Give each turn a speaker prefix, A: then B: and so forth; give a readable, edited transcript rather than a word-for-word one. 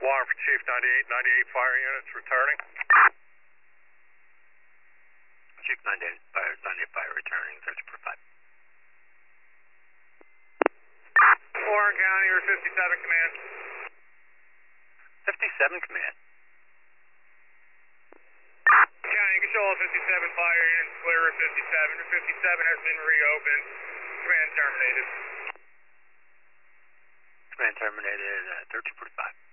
A: alarm for Chief 98, 98 fire units returning.
B: Chief 98 fire returning, 3045.
A: Warren County, or 57 command.
B: 57 command.
A: County control 57 fire units clear at 57. 57 has been reopened. Command terminated.
B: Command terminated at 1345.